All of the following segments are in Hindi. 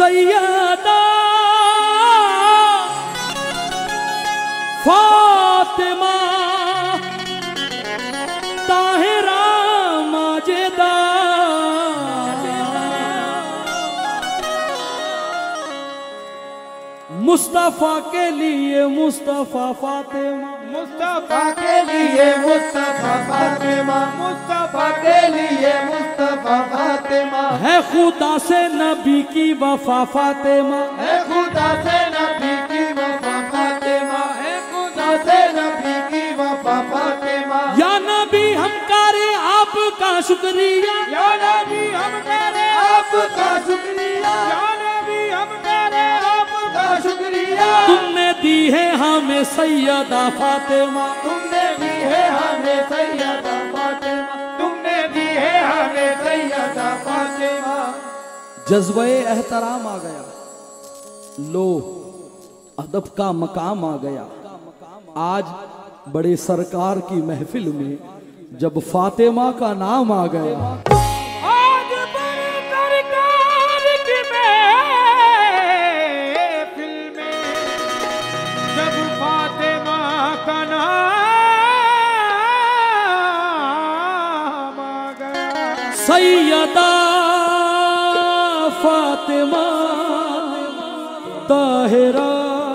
सैयदा फातिमा ताहिरा माजिदा मुस्तफा के लिए मुस्तफा फातिमा, मुस्तफा के लिए मुस्तफा फातिमा, मुस्तफा के लिए मुस्तफा फातिमा। है खुदा से नबी की वफा फातिमा, है खुदा से नबी की वफा फातिमा, है खुदा से नबी की वफा फातिमा। या नबी हम करे आपका शुक्रिया, या नबी हम करे आपका शुक्रिया, या नबी हम करे आपका शुक्रिया। तुमने दी है हमें सैयदा फातिमा, तुमने दी है हमें सैयदा फातिमा, तुमने दी है हमें सैयदा फातिमा। जज्बे एहतराम आ गया, लो अदब का मकाम आ गया। आज बड़े सरकार की महफिल में जब फातिमा का नाम आ गया, आज बड़े सरकार की महफिल में जब फातिमा का नाम आ गया। सैयदा फातिमा ताहिरा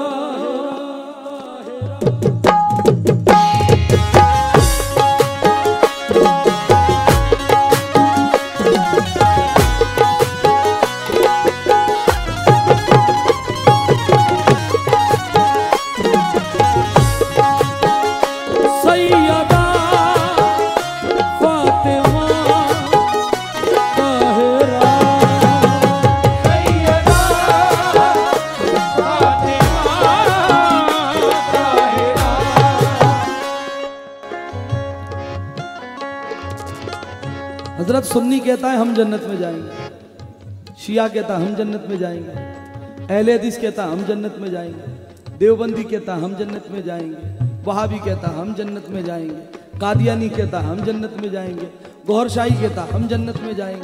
हजरत सुन्नी कहता है हम जन्नत में जाएंगे, शिया कहता है हम जन्नत में जाएंगे, अहले हदीस कहता है हम जन्नत में जाएंगे, देवबंदी कहता है हम जन्नत में जाएंगे, वहाबी कहता है हम जन्नत में जाएंगे, कादियानी कहता है हम जन्नत में जाएंगे, गौहरशाही कहता है हम जन्नत में जाएंगे।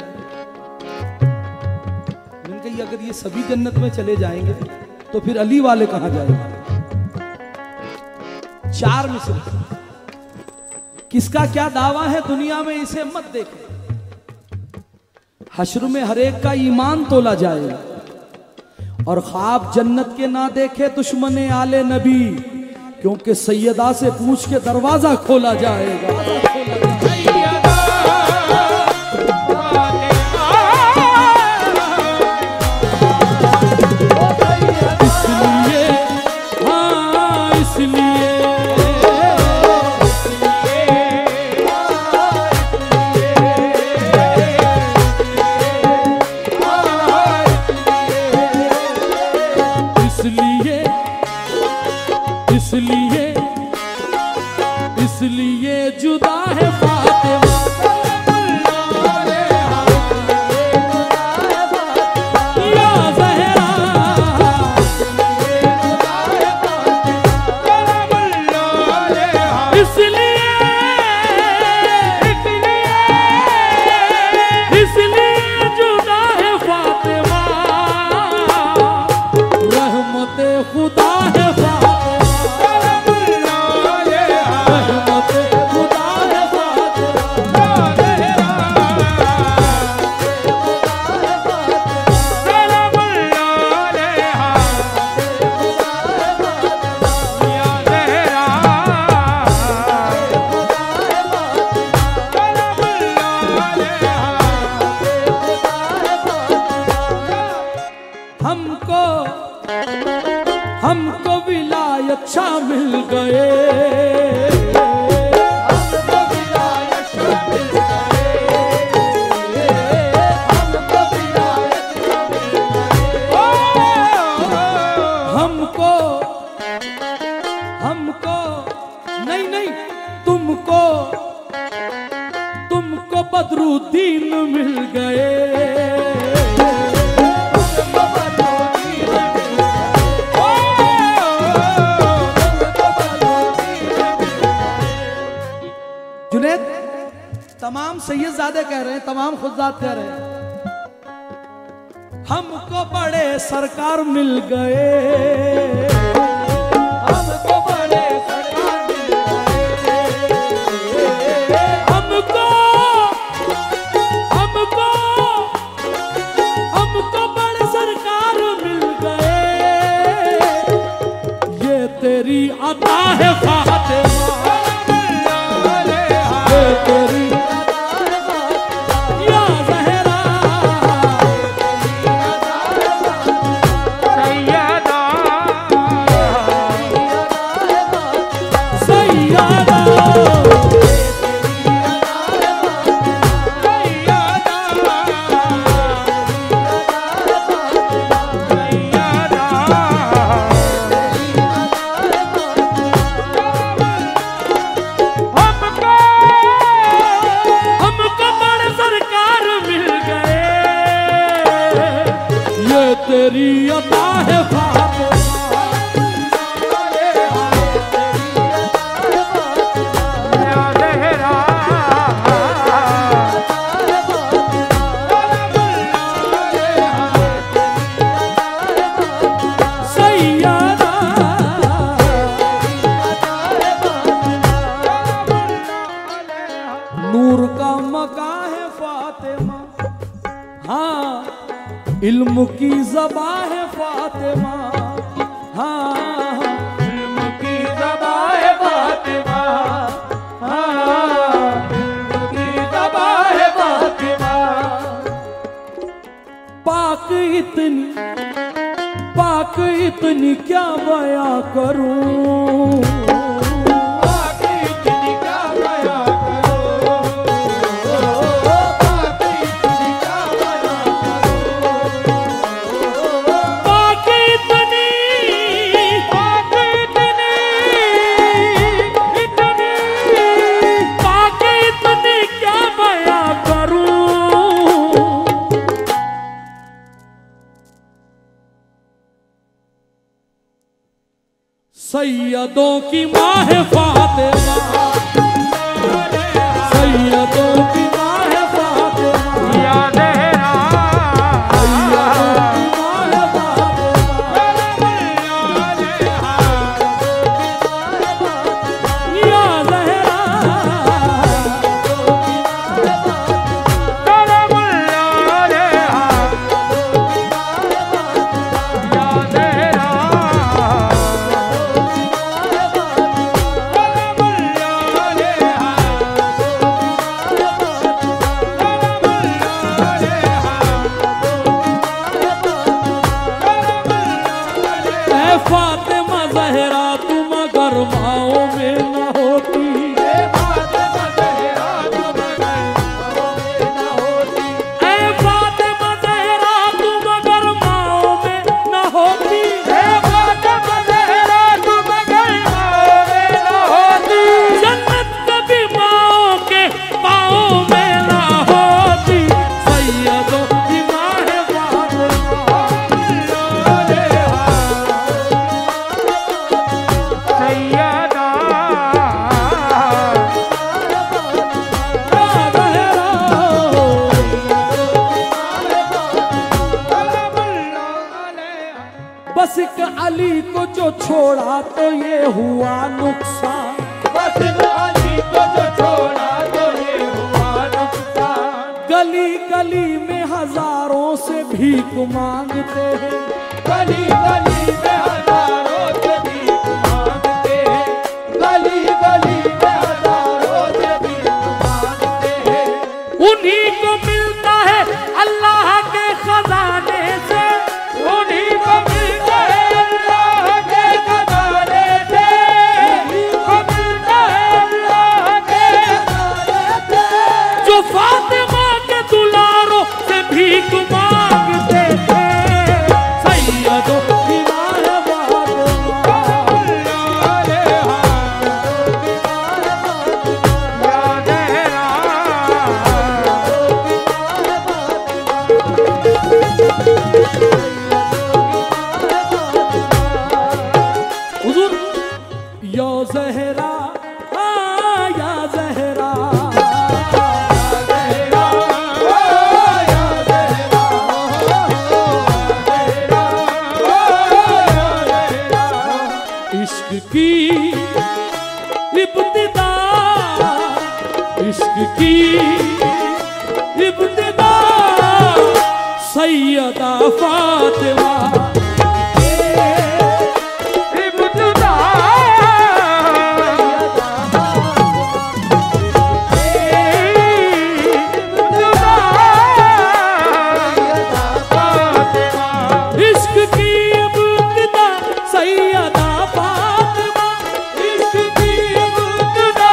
मैंने कहा अगर ये सभी जन्नत में चले जाएंगे तो फिर अली वाले कहां जाएंगे? चार मिसरे, किसका क्या दावा है दुनिया में इसे मत देखें। हश्र में हर एक का ईमान तोला जाएगा और ख्वाब जन्नत के ना देखे दुश्मने आले नबी, क्योंकि सैयदा से पूछ के दरवाजा खोला जाएगा। इसलिए हाँ इसलिए इसलिए जुदा है फातिमा, या ज़हरा इसलिए जुदा है फातिमा, रहमते खुदा है फातिमा। हमको विलायत शाह मिल गए, हमको नहीं तुमको बदरुद्दीन मिल गए। जुनैद तमाम सैयदजादे कह रहे हैं, तमाम खुदजात कह रहे हैं, हमको बड़े सरकार मिल गए, हमको बड़े सरकार मिल गए, हमको हमको हमको बड़े सरकार मिल गए। ये तेरी अता है फातिमा, ये तेरी या ज़हरा, सैयदा हमको बड़े सरकार मिल गए। ये तेरी अता है फातिमा, सैयदा नूर का मका है फातिमा, हाँ इल्म की ज़बा है फातिमा, हाँ इल्म की ज़बां है फातिमा, हाँ इल्म की ज़बां है फातिमा। पाक इतनी क्या बयां करूं, बाकी इतनी क्या बयां करो, बाकी इतनी क्या बयां करो, पाक इतनी पाक इतनी क्या बयां करूं। सैयदों की माँ है फातिमा, सैयदों की माँ है फातिमा, या ज़हरा, सैयदों की माँ है फातिमा, या ज़हरा, ऐ फातिमा ज़हरा तुम अगर माओ में न होती, ऐ फातिमा ज़हरा तुम अगर माओ में न होती, जन्नत कभी माओ के पाँव में न होती। सैयदों की माँ है फातिमा, बस एक अली को जो छोड़ा तो ये हुआ नुकसान, बस अली को जो छोड़ा तो ये हुआ नुकसान। गली गली में हजारों से भीख मांगते हैं, गली गली में हजारों से भीख मांगते हैं, गली गली में हजारों से भीख मांगते हैं। उन्हीं को मिलता है अल्लाह के खजाने से, उन्हीं को मिलता है अल्लाह के खजाने से, उन्हीं को मिलता है अल्लाह के खजाने से। जो फातिमा के दुलारों से भीख मांगते थे। सैयदों की इब्तिदा सैयदा फातिमा। इब्तिदा इश्क की इब्तिदा सैयदा फातिमा। इश्क की इब्तिदा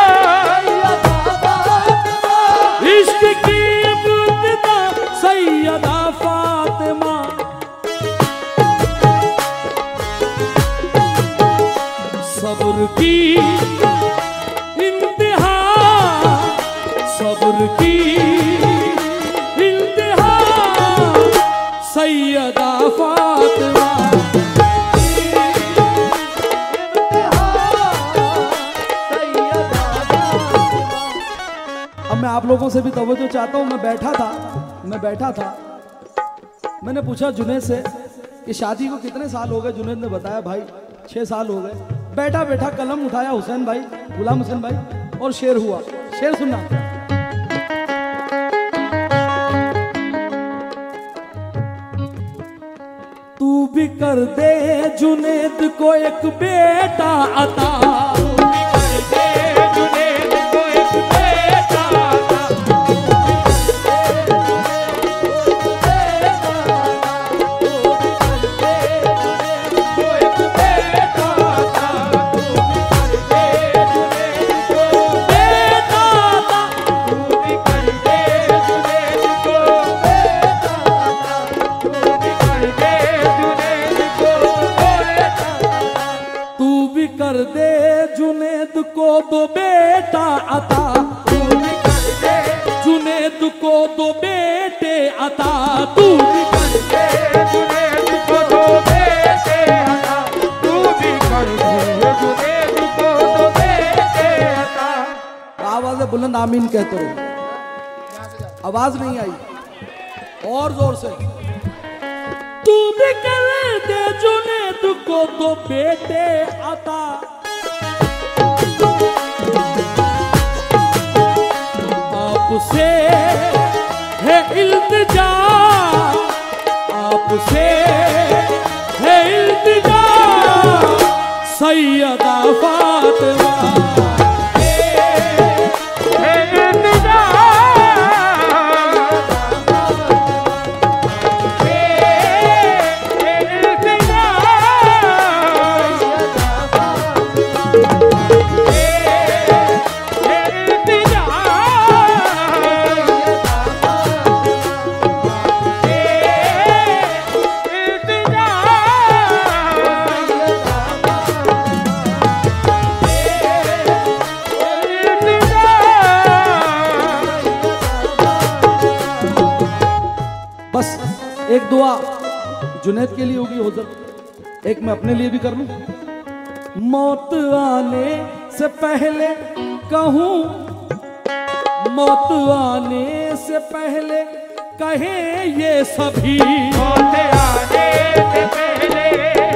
इश्क की इब्तिदा सैयदा फातिमा। सब्र की इंतहा सब्र की इंतहा सैयदा फातिमा। अब मैं आप लोगों से भी तवज्जो चाहता हूँ। मैं बैठा था मैंने पूछा जुनैद से कि शादी को कितने साल हो गए। जुनैद ने बताया भाई 6 साल हो गए। बैठा बैठा कलम उठाया हुसैन भाई, गुलाम हुसैन भाई, और शेर हुआ। शेर सुनना। तू भी कर दे जुनैद को एक बेटा अता। कर दे जुनैद को दो बेटा अता। जुनैद को दो बेटे अता। तू भी कर दे जुनैद को दो बेटे अता। तू भी कर दे जुनैद को दो बेटे अता। आवाज है बुलंद आमीन कहते हो। आवाज नहीं आई और जोर से। तू भी कर दे जुनैद को दो बेटे अता। आपसे है इल्तिजा आपसे है इल्तिजा सैयदा फातिमा। बस एक दुआ जुनैद के लिए होगी हुज़ूर, एक मैं अपने लिए भी कर लूं। मौत आने से पहले कहूं, मौत आने से पहले कहे ये सभी। मौत आने से पहले,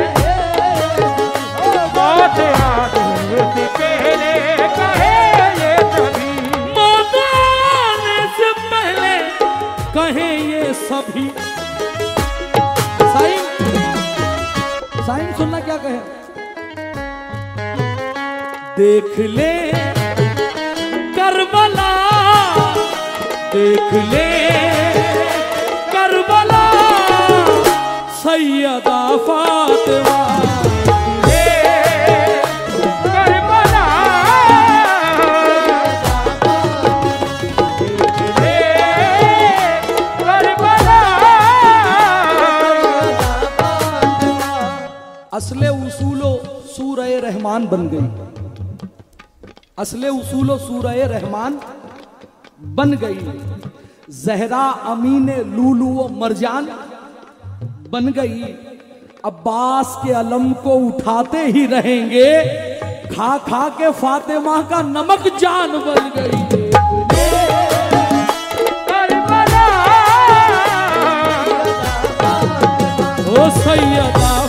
मौत आने से पहले कहे ये सभी। मौत आने से पहले कहे ये सभी। साईं सुनना क्या कहे। देख ले करबला, देख ले करबला सैयदा फातिमा। असले उसूलो सूरह रहमान बन गई, असले उसूलो सूरह रहमान बन गई। जहरा अमीन लूलू व मरजान बन गई। अब्बास के अलम को उठाते ही रहेंगे, खा खा के फातिमा का नमक जान बन गई। ओ सैयदा